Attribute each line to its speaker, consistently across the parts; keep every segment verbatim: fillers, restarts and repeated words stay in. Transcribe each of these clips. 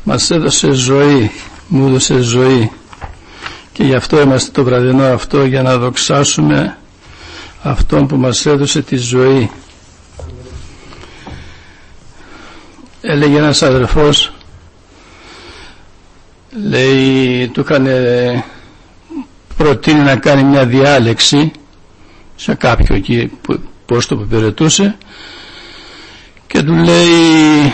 Speaker 1: Μας έδωσε ζωή, μου έδωσε ζωή, και γι' αυτό είμαστε το βραδινό αυτό, για να δοξάσουμε αυτόν που μας έδωσε τη ζωή. Έλεγε ένας αδερφός, λέει, του έκανε προτείνει να κάνει μια διάλεξη σε κάποιο εκεί πόστο που υπηρετούσε, και του λέει,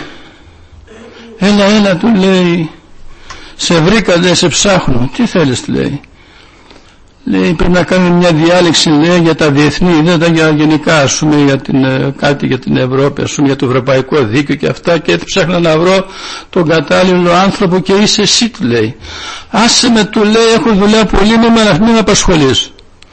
Speaker 1: έλα έλα, του λέει, σε βρήκα, λέει, σε ψάχνω, τι θέλεις, του λέει. Λέει, πρέπει να κάνουμε μια διάλεξη, λέει, για τα διεθνή, δεν ήταν για γενικά, ας πούμε, για την, κάτι για την Ευρώπη, ας πούμε, για το ευρωπαϊκό δίκαιο και αυτά, και έτσι ψάχνα να βρω τον κατάλληλο άνθρωπο, και είσαι εσύ, του λέει. Άσε με, του λέει, έχω δουλειά πολύ, με μένα, μην με απασχολείς.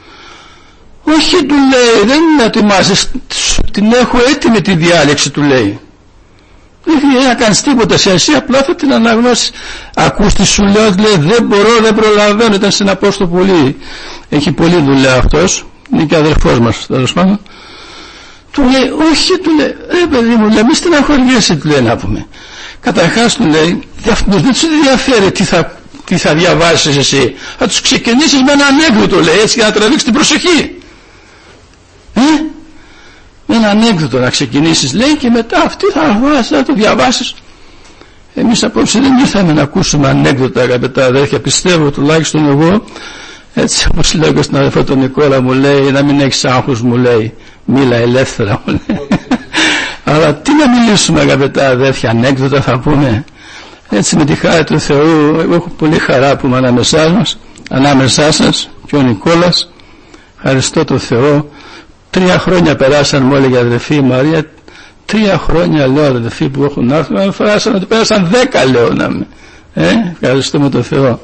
Speaker 1: Όχι, του λέει, δεν είναι να ετοιμάζεις, την έχω έτοιμη τη διάλεξη, του λέει. Δεν χρειάζεται να κάνεις τίποτα σε εσύ, απλά θα την αναγνώσεις. Ακούς τι σου λέω, λέει, δεν μπορώ, δεν προλαβαίνω, ήταν στην Απόστολο πολύ, έχει πολλή δουλειά αυτός, είναι και αδερφός μας, τέλος πάντων. Του λέει, όχι, του λέει, ρε παιδί μου, λέει, μη στεναχωριέσαι, του λέει, να πούμε. Καταρχάς, του λέει, δεν σου ενδιαφέρει τι θα, τι θα διαβάσεις εσύ, θα τους ξεκινήσεις με ένα ανέκδοτο, λέει, έτσι, για να τραβήξεις την προσοχή. Ε? Με ένα ανέκδοτο να ξεκινήσεις, λέει, και μετά αυτή θα, θα το διαβάσεις. Εμείς απόψε δεν ήρθαμε να ακούσουμε ανέκδοτα, αγαπητά αδέρφια, πιστεύω, τουλάχιστον εγώ, έτσι όπως λέω στον αδερφό τον Νικόλα, μου λέει, να μην έχεις άγχος, μου λέει, μίλα ελεύθερα, μου λέει. Αλλά τι να μιλήσουμε, αγαπητά αδέρφια, ανέκδοτα θα πούμε. Έτσι, με τη χάρη του Θεού, εγώ έχω πολύ χαρά που είμαι ανάμεσά μας, ανάμεσά σας, και ο Νικόλας, ευχαριστώ τον Θεό. Τρία χρόνια περάσαν, μου έλεγε η αδερφή Μαρία, τρία χρόνια, λέω, αδερφή, που έχουν έρθει, να περάσαν, ότι πέρασαν δέκα, λέω, να με. Ε, ευχαριστούμε τον Θεό.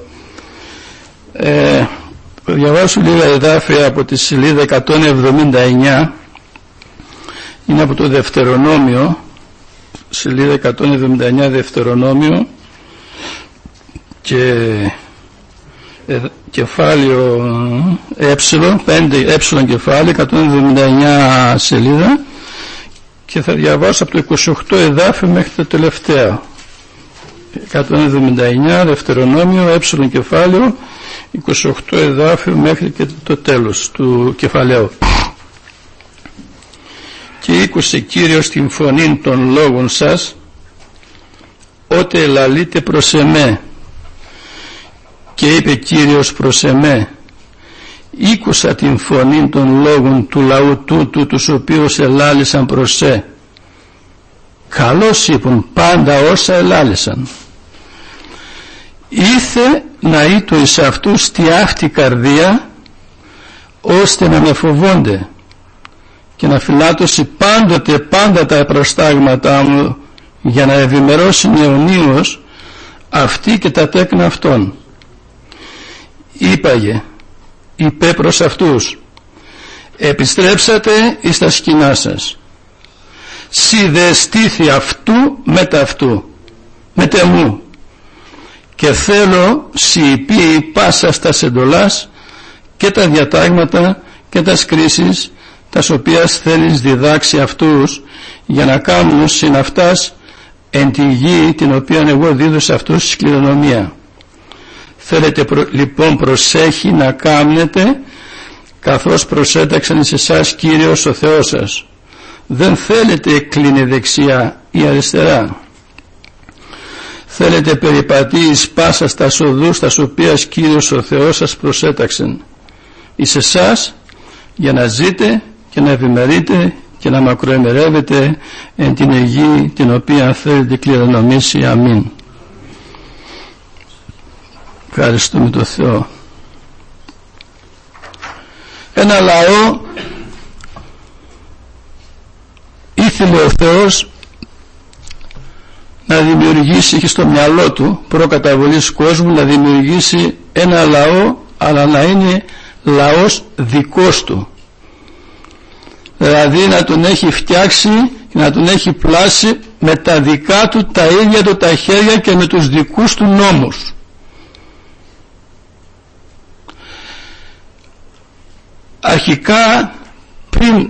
Speaker 1: Ε, θα διαβάσω λίγα εδάφια από τη σελίδα εκατόν εβδομήντα εννιά, είναι από το Δευτερονόμιο, σελίδα εκατόν εβδομήντα εννιά, Δευτερονόμιο, και ε, κεφάλαιο ε, πέντε ε κεφάλαιο, εκατόν εβδομήντα εννιά σελίδα, και θα διαβάσω από το είκοσι οκτώ εδάφιο μέχρι το τελευταίο. εκατόν εβδομήντα εννιά Δευτερονόμιο, ε κεφάλαιο, είκοσι οκτώ εδάφιο μέχρι και το τέλος του κεφαλαίου. Και ήκουσε Κύριος την φωνή των λόγων σας, ότε ελαλείτε προς εμέ. Και είπε Κύριος προς εμέ, ήκουσα την φωνή των λόγων του λαού τούτου, τους οποίους ελάλησαν προς σε. Καλώς είπουν πάντα όσα ελάλησαν. Ήθε να ήτο εις αυτούς τη αυτή καρδία, ώστε να με φοβόνται, και να φυλάτωσει πάντοτε πάντα τα προστάγματά μου, για να ευημερώσει αιωνίως αυτή και τα τέκνα αυτών. Είπαγε, είπε προς αυτούς, επιστρέψατε εις τα σκηνά σας. Σι δε στήθη αυτού μετ' αυτού, μετ' εμού, και θέλω σι πει πάσα στα εντολάς και τα διατάγματα και τα κρίσεις, τας οποίας θέλεις διδάξει αυτούς, για να κάνουν συν αυτάς εν τη γη την οποία εγώ δίδω σε αυτούς στη κληρονομία. Θέλετε προ, λοιπόν προσέχει να κάνετε, καθώς προσέταξαν εις εσάς Κύριος ο Θεός σας. Δεν θέλετε κλίνη δεξιά ή αριστερά. Θέλετε περιπατεί εις πάσα στα οδούς, τας οποίας Κύριος ο Θεός σας προσέταξεν εις εσάς, για να ζείτε και να ευημερείτε και να μακροεμερεύετε εν την γη την οποία θέλετε κληρονομήσει. Αμήν. Ευχαριστούμε τον Θεό. Ένα λαό ήθελε ο Θεός να δημιουργήσει, είχε στο μυαλό του προκαταβολής κόσμου, να δημιουργήσει ένα λαό, αλλά να είναι λαός δικός του, δηλαδή να τον έχει φτιάξει και να τον έχει πλάσει με τα δικά του τα ίδια του τα χέρια και με τους δικούς του νόμους. Αρχικά, πριν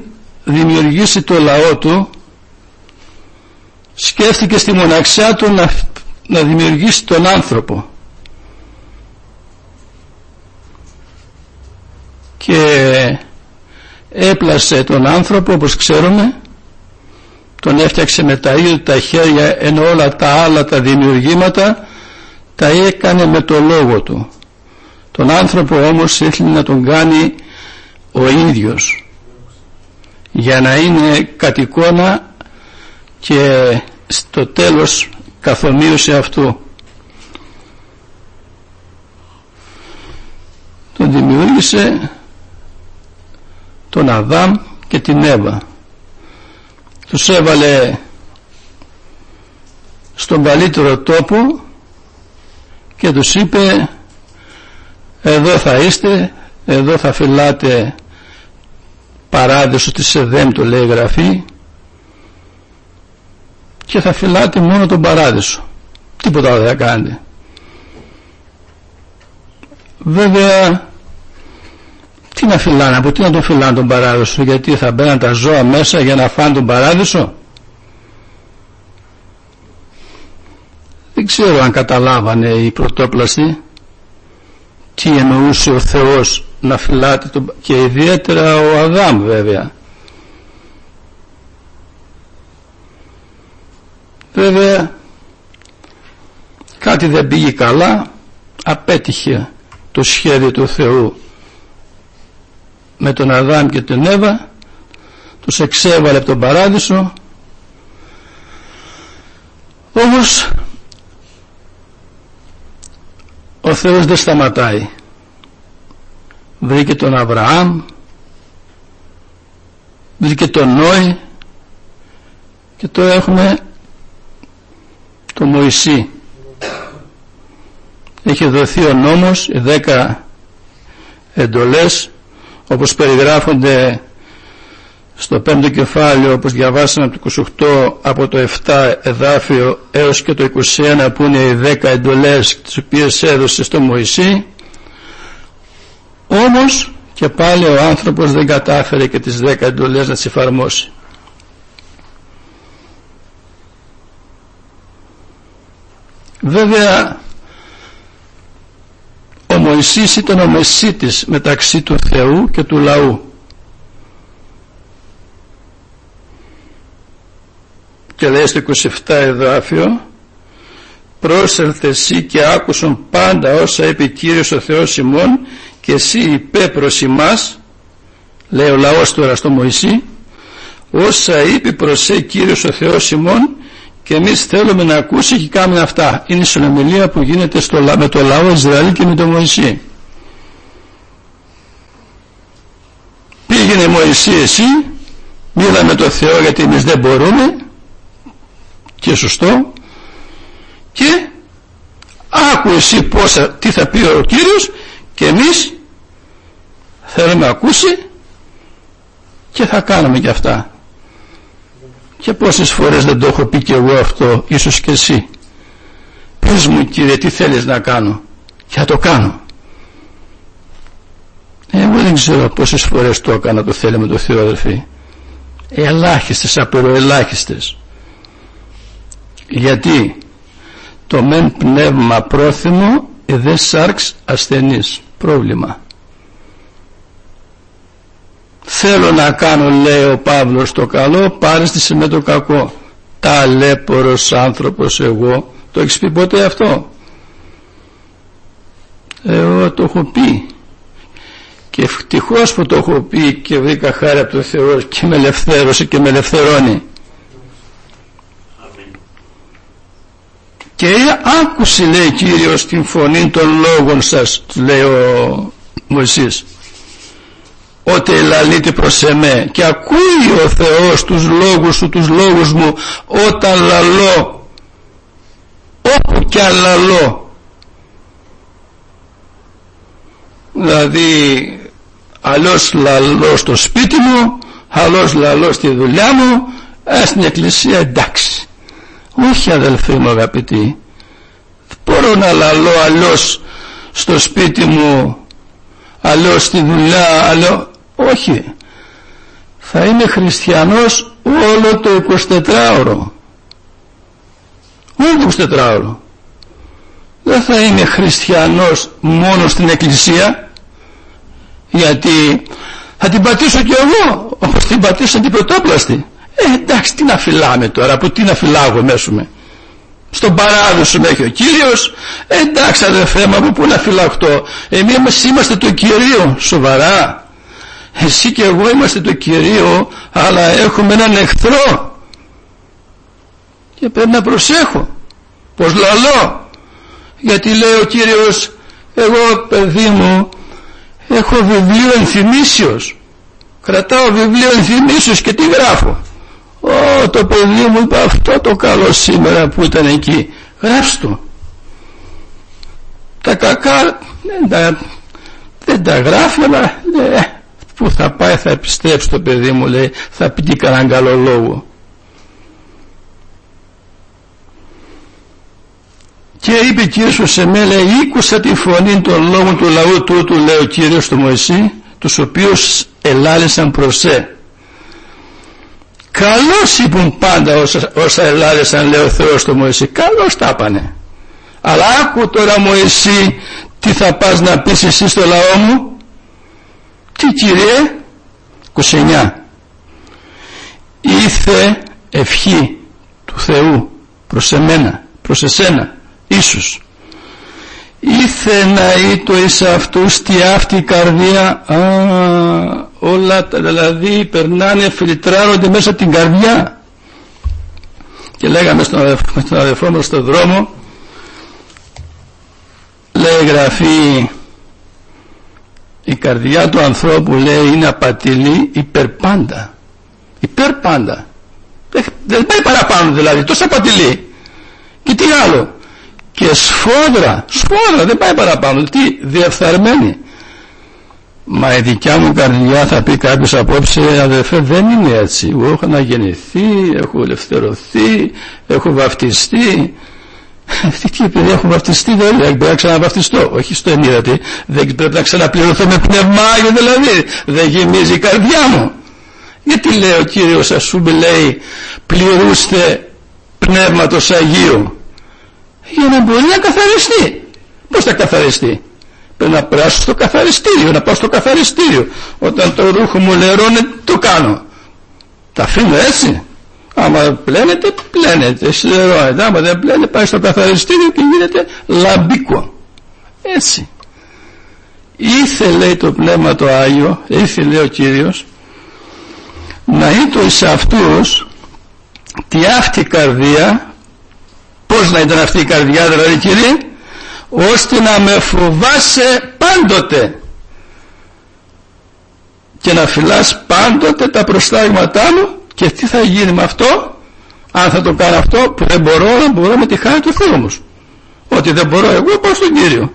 Speaker 1: δημιουργήσει το λαό του, σκέφτηκε στη μοναξιά του να, να δημιουργήσει τον άνθρωπο, και έπλασε τον άνθρωπο, όπως ξέρουμε, τον έφτιαξε με τα ίδια τα χέρια, ενώ όλα τα άλλα τα δημιουργήματα τα έκανε με το λόγο του. Τον άνθρωπο όμως ήθελε να τον κάνει ο ίδιος, για να είναι κατ' εικόνα και στο τέλος καθομοίωση αυτού. Τον δημιούργησε τον Αδάμ και την Εύα, τους έβαλε στον καλύτερο τόπο και τους είπε, εδώ θα είστε, εδώ θα φυλάτε παράδεισο της Εδέμ, το λέει η Γραφή, και θα φυλάτε μόνο τον παράδεισο, τίποτα δεν θα κάνετε. Βέβαια, τι να φυλάνε, από τι να τον φυλάνε τον παράδεισο, γιατί θα μπαίναν τα ζώα μέσα για να φάνε τον παράδεισο? Δεν ξέρω αν καταλάβανε οι πρωτόπλαστοι τι εννοούσε ο Θεός να φυλάτε τον, και ιδιαίτερα ο Αδάμ βέβαια. Βέβαια κάτι δεν πήγε καλά, απέτυχε το σχέδιο του Θεού με τον Αδάμ και τον Εύα, τους εξέβαλε από τον παράδεισο. Όμως ο Θεός δεν σταματάει. Βρήκε τον Αβραάμ, βρήκε τον Νόη, και τώρα έχουμε τον Μωυσή. Έχει δοθεί ο νόμος, οι δέκα εντολές, όπως περιγράφονται στο πέμπτο κεφάλαιο, όπως διαβάσαμε από το είκοσι οκτώ, από το επτά εδάφιο έως και το είκοσι ένα, που είναι οι δέκα εντολές τις οποίες έδωσε στο Μωυσή. Όμως και πάλι ο άνθρωπος δεν κατάφερε και τις δέκα εντολές να τις εφαρμόσει. Βέβαια ο Μωυσής ήταν ο μεσίτης μεταξύ του Θεού και του λαού, και λέει στο είκοσι επτά εδάφιο, πρόσελθε εσύ και άκουσον πάντα όσα είπε Κύριος ο Θεός ημών, και εσύ είπε προς ημάς, λέει ο λαός τώρα στο Μωυσή, όσα είπε προς σε Κύριος ο Θεός ημών, και εμείς θέλουμε να ακούσει και κάνουμε αυτά. Είναι η συνομιλία που γίνεται στο, με το λαό Ισραήλ και με τον Μωυσή. Πήγαινε Μωυσή εσύ, μίλα με τον Θεό, γιατί εμείς δεν μπορούμε, και σωστό, και άκου εσύ πόσα, τι θα πει ο Κύριος, και εμείς θέλουμε να ακούσει και θα κάνουμε και αυτά. Και πόσες φορές δεν το έχω πει και εγώ αυτό, ίσως και εσύ. Πες μου Κύριε τι θέλεις να κάνω, και θα το κάνω. Εγώ δεν ξέρω πόσες φορές το έκανα το θέλει με το Θεό, αδελφοί. Ελάχιστες, απειροελάχιστες. Γιατί το μεν πνεύμα πρόθυμο, η δε σάρξ ασθενής. Πρόβλημα. Θέλω να κάνω, λέει ο Παύλος, το καλό, πάρεστησε με το κακό. Ταλέπορος άνθρωπος εγώ. Το έχεις πει ποτέ αυτό? Εγώ το έχω πει, και ευτυχώς που το έχω πει και βρήκα χάρη από τον Θεό και με ελευθέρωσε και με ελευθερώνει. Και άκουσε, λέει Κύριος, την φωνή των λόγων σας, λέει ο Μωυσής, ότι λαλείτε προς εμέ, και ακούει ο Θεός τους λόγους σου, τους λόγους μου, όταν λαλώ, όπου κι αν λαλώ. Δηλαδή αλλιώς λαλώ στο σπίτι μου, αλλιώς λαλώ στη δουλειά μου, α, στην εκκλησία, εντάξει. Όχι αδελφοί μου αγαπητοί, μπορώ να λαλώ αλλιώς στο σπίτι μου, αλλιώς στη δουλειά, αλλιώς, όχι. Θα είμαι χριστιανός όλο το εικοσιτετράωρο, όλο το εικοσιτετράωρο. δεν θα είμαι χριστιανός μόνο στην εκκλησία, γιατί θα την πατήσω κι εγώ όπως την πατήσαν την πρωτόπλαστη. Ε, εντάξει, τι να φυλάμε τώρα, από τι να φυλάγουμε, στον παράδοσο με έχει ο Κύριος. Ε, εντάξει αδερφέ μου, από πού να φυλαχτώ, εμείς είμαστε το Κυρίο, σοβαρά? Εσύ και εγώ είμαστε το Κυρίο, αλλά έχουμε έναν εχθρό και πρέπει να προσέχω πως λαλώ, γιατί λέει ο Κύριος, εγώ παιδί μου έχω βιβλίο ενθυμίσεως, κρατάω βιβλίο ενθυμίσεως και τι γράφω? Ω, το παιδί μου είπε αυτό το καλό σήμερα που ήταν εκεί, γράψ' το. Τα κακά δεν τα, δεν τα γράφει, αλλά ε, που θα πάει θα επιστρέψει το παιδί μου, λέει, θα πει τι κανέναν καλό λόγο. Και είπε Κύριος σε μέ, λέει, ήκουσα τη φωνή των λόγων του λαού τούτου, λέει ο Κύριος του Μωυσή, τους οποίους ελάλησαν προς σε. Καλώς είπουν πάντα όσα, όσα ελάλησαν, λέει ο Θεός του Μωυσή, καλώς τα πάνε. Αλλά άκου τώρα Μωυσή, τι θα πας να πεις εσύ στο λαό μου? Τι, Κύριε? είκοσι εννιά. Ήθε ευχή του Θεού προς εμένα, προς εσένα, ίσως. Ήθε να είτο εις αυτούς τι αυτή η καρδία. Α, όλα τα δηλαδή περνάνε, φιλτράρονται μέσα την καρδιά. Και λέγαμε στον αδελφό, στον αδελφό μας στον δρόμο, λέει γραφή, η καρδιά του ανθρώπου, λέει, είναι απατηλή υπερπάντα. Υπερπάντα. Δεν πάει παραπάνω δηλαδή, τόσο απατηλή. Και τι άλλο? Και σφόδρα, σφόδρα, δεν πάει παραπάνω. Τι, διεφθαρμένη. Μα η δικιά μου καρδιά, θα πει κάποιος απόψε, αδερφέ, δεν είναι έτσι. Εγώ έχω αναγεννηθεί, έχω ελευθερωθεί, έχω βαφτιστεί. Αυτή τι επειδή έχω βαφτιστεί, δεν πρέπει να ξαναβαφτιστώ. Όχι στο ενίδατη, δεν πρέπει να ξαναπληρωθώ με πνεύμα Άγιο, δηλαδή δεν γεμίζει η καρδιά μου. Γιατί λέει ο Κύριος, ας πούμε, λέει, πληρούστε πνεύματος Αγίου, για να μπορεί να καθαριστεί. Πώς θα καθαριστεί? Πρέπει να περάσω στο καθαριστήριο, να πάω στο καθαριστήριο. Όταν το ρούχο μου λερώνει, το κάνω. Τα αφήνω έτσι. Άμα πλένεται, πλένεται, σιδερώνεται. Άμα δεν πλένεται, πάει στο καθαριστήριο και γίνεται λαμπίκο. Έτσι. Ήθε, λέει το Πνεύμα το Άγιο, ήθε, λέει ο Κύριος, να ήτο εις αυτούς τη αυτή καρδία. Πώς να ήταν αυτή η καρδιά δηλαδή, Κύριε? Ώστε να με φοβάσαι πάντοτε και να φυλάς πάντοτε τα προστάγματά μου. Και τι θα γίνει με αυτό? Αν θα το κάνω αυτό που δεν μπορώ, να μπορώ με τη χάρη του Θεού μου. Ότι δεν μπορώ εγώ, πάω στον Κύριο.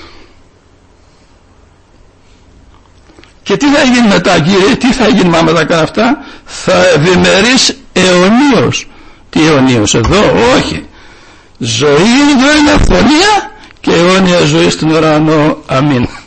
Speaker 1: Και τι θα γίνει μετά, Κύριε? Τι θα γίνει άμα θα κάνω αυτά? Θα ευημερείς αιωνίως. Τι αιωνίως εδώ? Όχι. Ζωή, ζωή είναι αυθονία και αιώνια ζωή στον ουρανό. Αμήν.